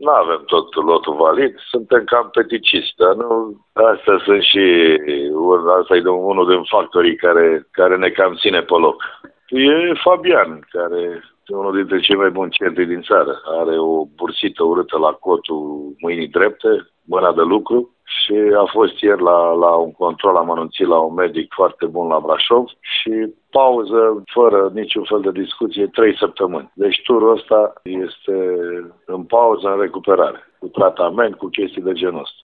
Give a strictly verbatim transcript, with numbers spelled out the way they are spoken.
nu avem tot lotul valid, suntem cam peticisti, dar nu, astea sunt și, asta e unul din factorii care, care ne cam ține pe loc. E Fabian, care e unul dintre cei mai buni centri din țară. Are o bursită urâtă la cotul mâinii drepte, mâna de lucru, și a fost ieri la, la un control, am anunțit la un medic foarte bun la Brașov și pauză, fără niciun fel de discuție, trei săptămâni. Deci turul ăsta este în pauză, în recuperare, cu tratament, cu chestii de genul ăsta.